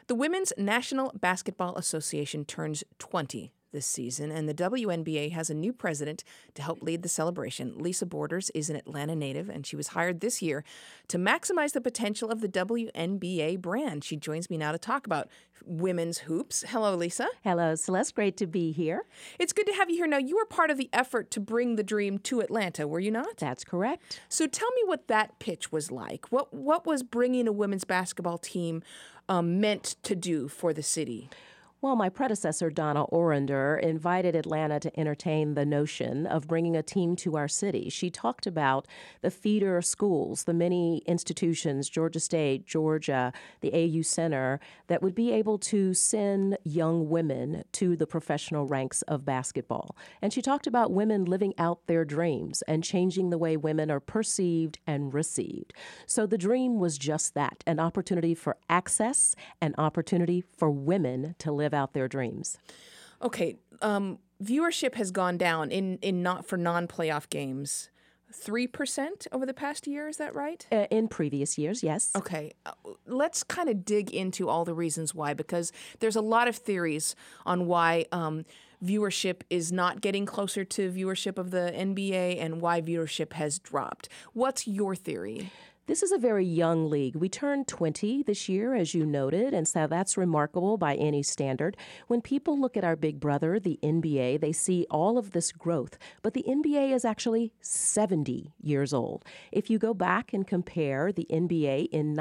The Women's National Basketball Association turns 20 this season, and the WNBA has a new president to help lead the celebration. Lisa Borders is an Atlanta native, and she was hired this year to maximize the potential of the WNBA brand. She joins me now to talk about women's hoops. Hello, Lisa. Hello, Celeste. Great to be here. It's good to have you here. Now, you were part of the effort to bring the dream to Atlanta, were you not? That's correct. So tell me what that pitch was like. What was bringing a women's basketball team meant to do for the city? Well, my predecessor, Donna Orander, invited Atlanta to entertain the notion of bringing a team to our city. She talked about the feeder schools, the many institutions, Georgia State, Georgia, the AU Center, that would be able to send young women to the professional ranks of basketball. And she talked about women living out their dreams and changing the way women are perceived and received. So the dream was just that, an opportunity for access, an opportunity for women to live out their dreams. Okay, viewership has gone down in non-playoff games. 3% over the past year, is that right? In previous years, yes. Okay, let's kind of dig into all the reasons why, because there's a lot of theories on why viewership is not getting closer to viewership of the NBA and why viewership has dropped. What's your theory? This is a very young league. We turned 20 this year, as you noted, and so that's remarkable by any standard. When people look at our big brother, the NBA, they see all of this growth, but the NBA is actually 70 years old. If you go back and compare the NBA in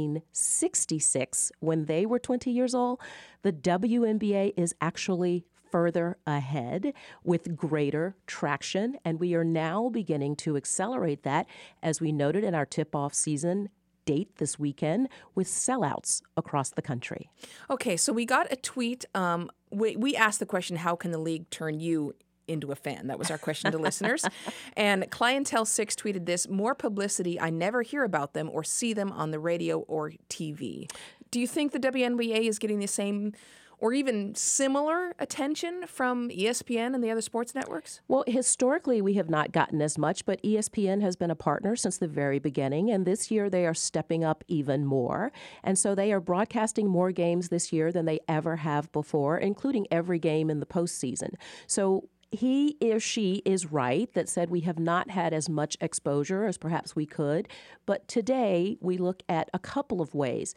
1966, when they were 20 years old, the WNBA is actually further ahead with greater traction, and we are now beginning to accelerate that, as we noted in our tip-off season date this weekend, with sellouts across the country. Okay, so we got a tweet. We asked the question, how can the league turn you into a fan? That was our question to listeners. And Clientele6 tweeted this: more publicity, I never hear about them or see them on the radio or TV. Do you think the WNBA is getting the same or even similar attention from ESPN and the other sports networks? Well, historically, we have not gotten as much, but ESPN has been a partner since the very beginning, and this year they are stepping up even more. And so they are broadcasting more games this year than they ever have before, including every game in the postseason. So he or she is right that said we have not had as much exposure as perhaps we could, but today we look at a couple of ways.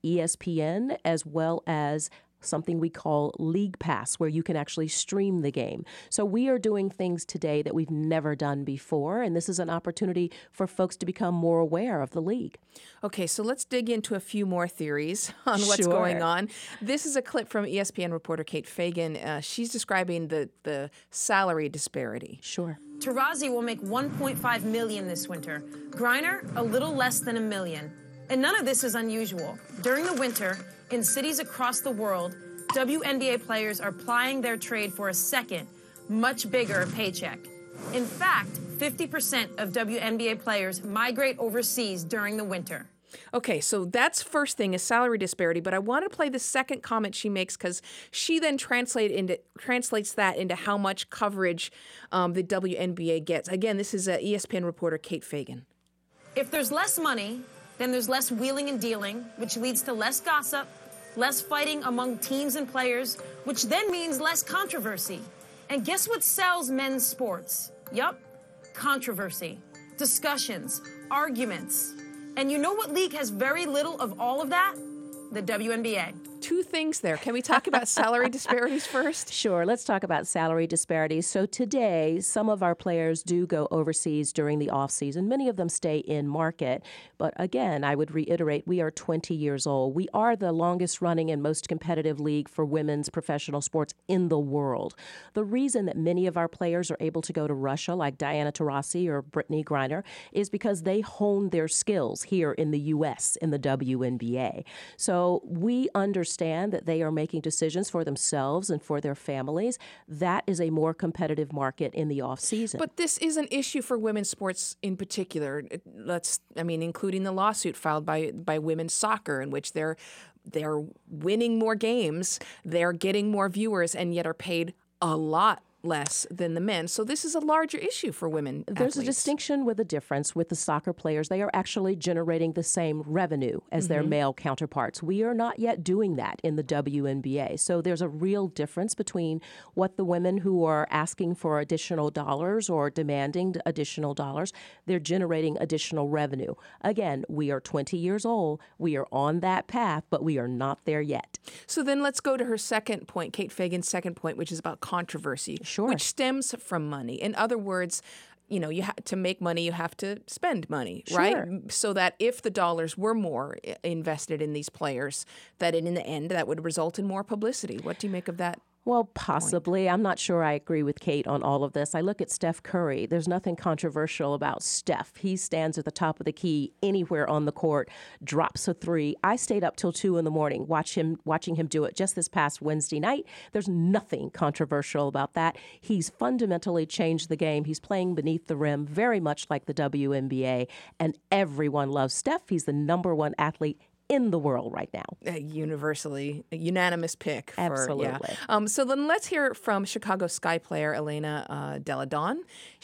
ESPN, as well as something we call League Pass, where you can actually stream the game. So we are doing things today that we've never done before, and this is an opportunity for folks to become more aware of the league. Okay, so let's dig into a few more theories on what's going on. This is a clip from ESPN reporter Kate Fagan. She's describing the salary disparity. Sure. Taurasi will make $1.5 million this winter. Griner, a little less than $1 million. And none of this is unusual. During the winter, in cities across the world, WNBA players are plying their trade for a second, much bigger paycheck. In fact, 50% of WNBA players migrate overseas during the winter. Okay, so that's first thing is salary disparity, but I want to play the second comment she makes because she then translates that into how much coverage the WNBA gets. Again, this is ESPN reporter Kate Fagan. If there's less money, then there's less wheeling and dealing, which leads to less gossip, less fighting among teams and players, which then means less controversy. And guess what sells men's sports? Yup, controversy, discussions, arguments. And you know what league has very little of all of that? The WNBA. Two things there. Can we talk about salary disparities first? Sure. Let's talk about salary disparities. So today, some of our players do go overseas during the off season. Many of them stay in market. But again, I would reiterate, we are 20 years old. We are the longest running and most competitive league for women's professional sports in the world. The reason that many of our players are able to go to Russia, like Diana Taurasi or Brittney Griner, is because they honed their skills here in the U.S. in the WNBA. So we understand that they are making decisions for themselves and for their families. That is a more competitive market in the off season. But this is an issue for women's sports in particular. Including the lawsuit filed by women's soccer, in which they're winning more games, they're getting more viewers, and yet are paid a lot less than the men. So this is a larger issue for women There's athletes. a distinction with a difference with the soccer players. They are actually generating the same revenue as their male counterparts. We are not yet doing that in the WNBA. So there's a real difference between what the women who are asking for additional dollars or demanding additional dollars, they're generating additional revenue. Again, we are 20 years old. We are on that path, but we are not there yet. So then let's go to her second point, Kate Fagan's second point, which is about controversy, Sure. which stems from money. In other words, you know, to make money, you have to spend money, right? Sure. So that if the dollars were more invested in these players, that in the end, that would result in more publicity. What do you make of that? Well, possibly. I'm not sure I agree with Kate on all of this. I look at Steph Curry. There's nothing controversial about Steph. He stands at the top of the key anywhere on the court, drops a three. I stayed up till 2 a.m. watching him do it just this past Wednesday night. There's nothing controversial about that. He's fundamentally changed the game. He's playing beneath the rim, very much like the WNBA, and everyone loves Steph. He's the number one athlete in the world right now. Universally, a unanimous pick. Absolutely. So then let's hear from Chicago Sky player Elena Delle Donne.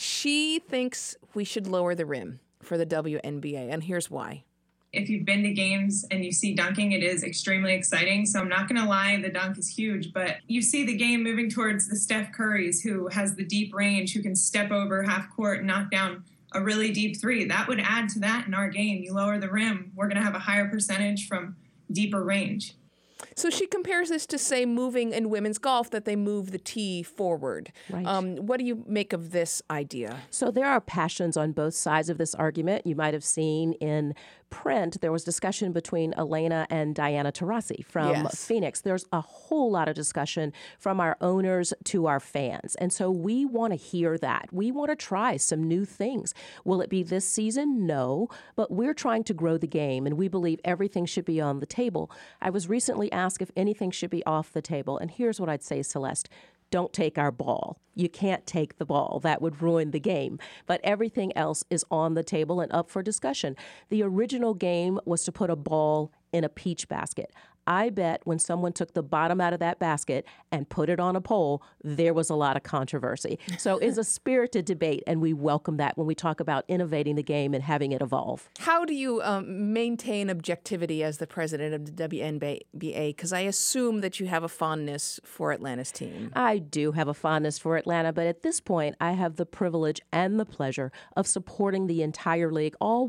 She thinks we should lower the rim for the WNBA, and here's why. If you've been to games and you see dunking, it is extremely exciting. So I'm not going to lie, the dunk is huge, but you see the game moving towards the Steph Currys, who has the deep range, who can step over half court and knock down a really deep three. That would add to that in our game. You lower the rim, we're going to have a higher percentage from deeper range. So she compares this to, say, moving in women's golf, that they move the tee forward. Right. What do you make of this idea? So there are passions on both sides of this argument. You might have seen in print, there was discussion between Elena and Diana Taurasi from Yes. Phoenix. There's a whole lot of discussion from our owners to our fans. And so we want to hear that. We want to try some new things. Will it be this season? No. But we're trying to grow the game, and we believe everything should be on the table. I was recently asked if anything should be off the table. And here's what I'd say, Celeste. Don't take our ball. You can't take the ball. That would ruin the game. But everything else is on the table and up for discussion. The original game was to put a ball in a peach basket. I bet when someone took the bottom out of that basket and put it on a pole, there was a lot of controversy. So it's a spirited debate, and we welcome that when we talk about innovating the game and having it evolve. How do you maintain objectivity as the president of the WNBA? Because I assume that you have a fondness for Atlanta's team. I do have a fondness for Atlanta, but at this point, I have the privilege and the pleasure of supporting the entire league, all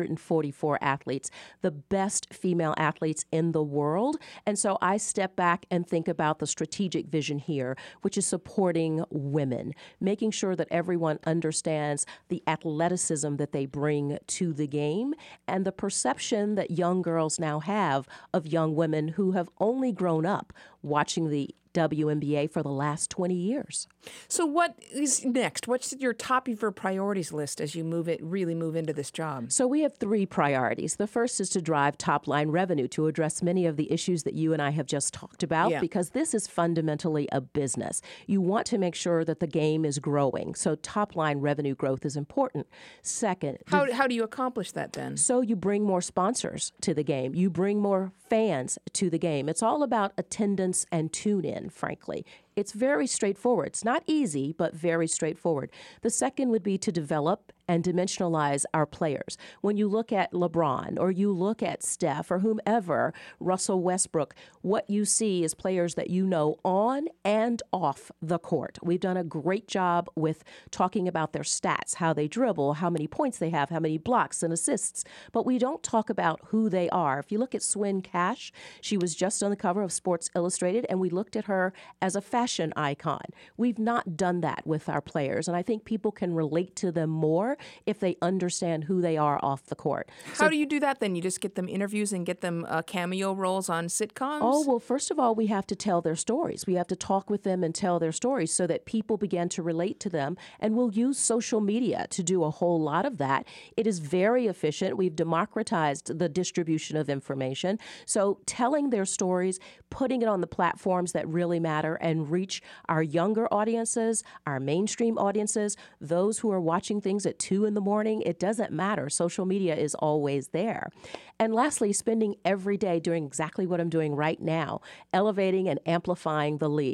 144 athletes, the best female athletes in the world. And so I step back and think about the strategic vision here, which is supporting women, making sure that everyone understands the athleticism that they bring to the game and the perception that young girls now have of young women who have only grown up watching the WNBA for the last 20 years. So what is next? What's your top of your priorities list as you really move into this job? So we have 3 priorities. The first is to drive top-line revenue to address many of the issues that you and I have just talked about, because this is fundamentally a business. You want to make sure that the game is growing. So top-line revenue growth is important. Second, How do you accomplish that then? so you bring more sponsors to the game. You bring more fans to the game. It's all about attendance and tune-in, frankly. It's very straightforward. It's not easy, but very straightforward. The second would be to develop and dimensionalize our players. When you look at LeBron or you look at Steph or whomever, Russell Westbrook, what you see is players that you know on and off the court. We've done a great job with talking about their stats, how they dribble, how many points they have, how many blocks and assists, but we don't talk about who they are. If you look at Swin Cash, she was just on the cover of Sports Illustrated, and we looked at her as a fashion icon. We've not done that with our players, and I think people can relate to them more if they understand who they are off the court. How do you do that then? You just get them interviews and get them cameo roles on sitcoms? Oh, well, first of all, we have to tell their stories. We have to talk with them and tell their stories so that people begin to relate to them. And we'll use social media to do a whole lot of that. It is very efficient. We've democratized the distribution of information. So telling their stories, putting it on the platforms that really matter and reach our younger audiences, our mainstream audiences, those who are watching things at 2 in the morning, it doesn't matter. Social media is always there. And lastly, spending every day doing exactly what I'm doing right now, elevating and amplifying the league.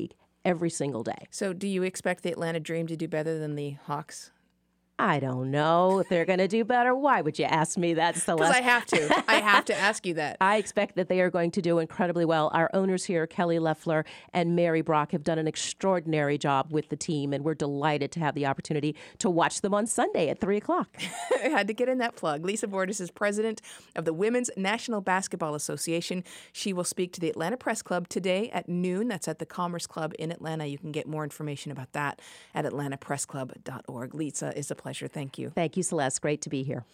every single day. So do you expect the Atlanta Dream to do better than the Hawks? I don't know if they're going to do better. Why would you ask me that, Celeste? Because I have to. I have to ask you that. I expect that they are going to do incredibly well. Our owners here, Kelly Loeffler and Mary Brock, have done an extraordinary job with the team, and we're delighted to have the opportunity to watch them on Sunday at 3 o'clock. I had to get in that plug. Lisa Bordes is president of the Women's National Basketball Association. She will speak to the Atlanta Press Club today at noon. That's at the Commerce Club in Atlanta. You can get more information about that at atlantapressclub.org. Lisa, it's a pleasure. Thank you. Thank you, Celeste. Great to be here.